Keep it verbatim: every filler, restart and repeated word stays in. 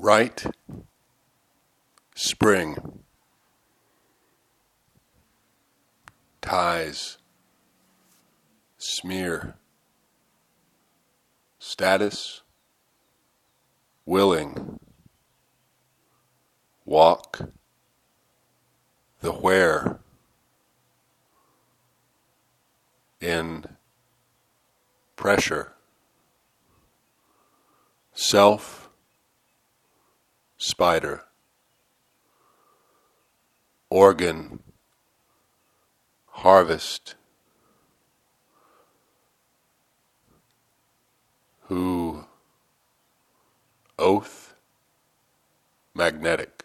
right, spring, ties, smear, status, willing, walk, the where, in, pressure, self, spider, organ, harvest, who, oath, magnetic.